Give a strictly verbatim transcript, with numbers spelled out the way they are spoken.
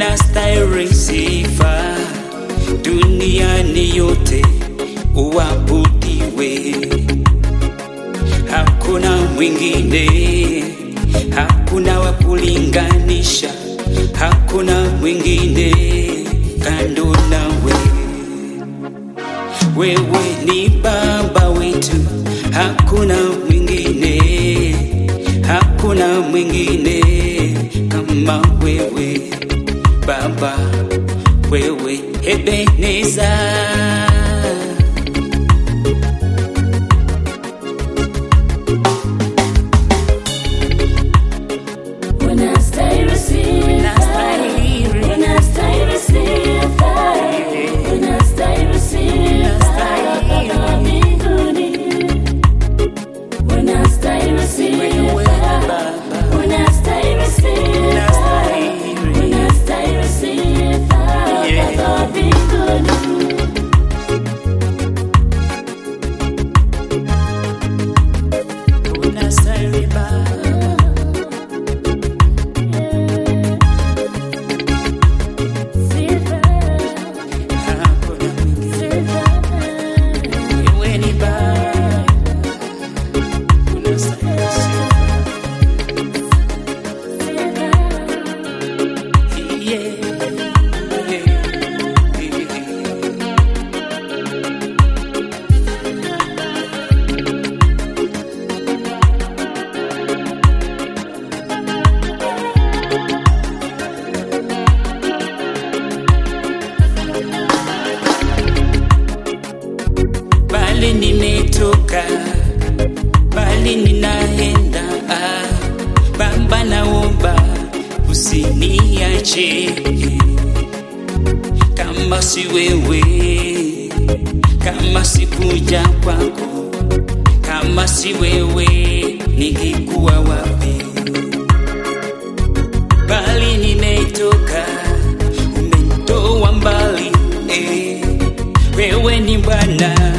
unastahili sifa duniani yote, uabudiwe. Hakuna mwingine, hakuna wa kulinganisha, hakuna mwingine kando nawe. Wewe ni Baba wetu, hakuna mwingine, hakuna mwingine kama wewe Baba, wewe Ebeneza. Bali nimetoka, bali ninaenda, Baba naomba usiniache. Kama si wewe, kama si kuja kwako, kama si wewe ningekuwa wapi? Bali nimetoka, umenitoa mbali, eh, wewe ni Bwana.